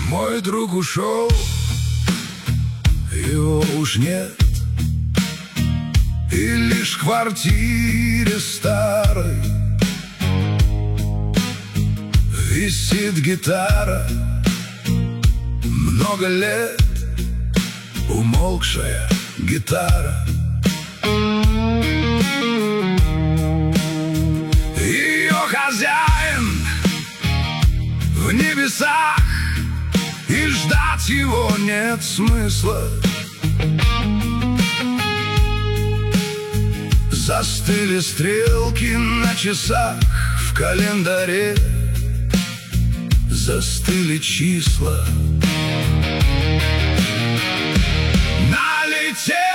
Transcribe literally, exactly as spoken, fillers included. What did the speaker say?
Мой друг ушел, его уж нет, и лишь в квартире старой висит гитара. Много лет умолкшая гитара. Ее хозяин в небесах, и ждать его нет смысла. Застыли стрелки на часах, в календаре застыли числа. Налетел